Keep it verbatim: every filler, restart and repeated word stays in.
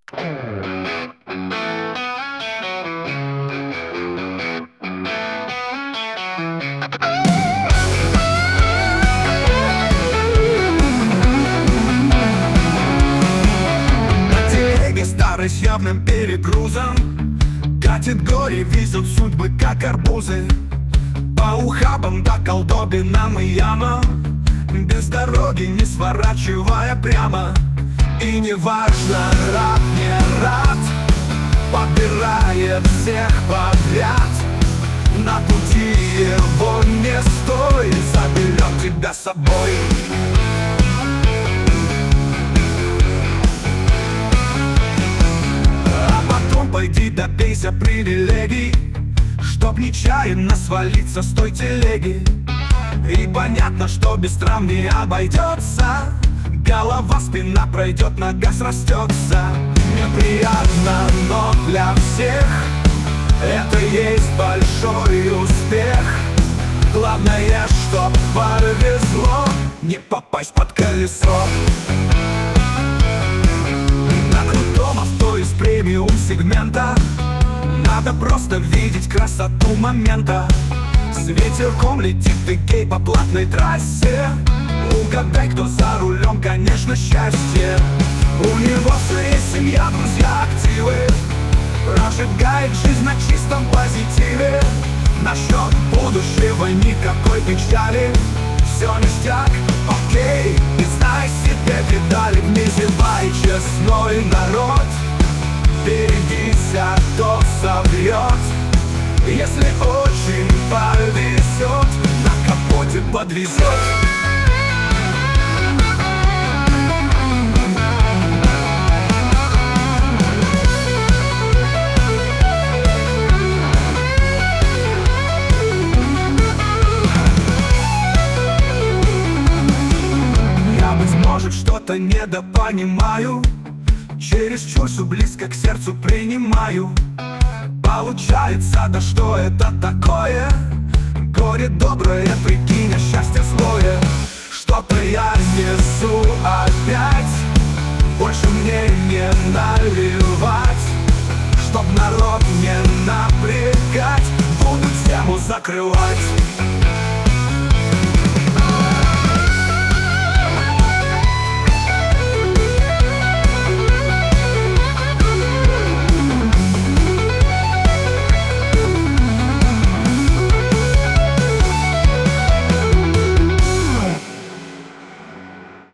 На телеге старой с явным перегрузом катит горе, везет судьбы, как арбузы. По ухабам до колдобинам и ямам, без дороги не сворачивая прямо. И неважно, рад, не рад, подбирает всех подряд. На пути его не стой, заберет тебя с собой. А потом пойди добейся привилегий, чтоб нечаянно свалиться с той телеги. И понятно, что без травм не обойдется. Голова, спина пройдет, нога срастется. Неприятно, но для всех это есть большой успех. Главное, чтоб повезло не попасть под колесо. На крутом авто из премиум сегмента надо просто видеть красоту момента. С ветерком летит Икей по платной трассе. Угадай, кто за рулем, конечно, счастье. У него все есть, семья, друзья, активы. Прожигает жизнь на чистом позитиве. Насчет будущего никакой печали. Все ништяк, окей. И знай себе педали, не зевай, честной народ. Берегись, а то соврет. Если очень повезет, на капоте подвезет. Я, быть может, что-то недопонимаю, чересчур все близко к сердцу принимаю. Получается, да что это такое? Горе доброе, прикинь, а счастье злое. Что-то я несу опять, больше мне не наливать. Чтоб народ не напрягать, буду тему закрывать.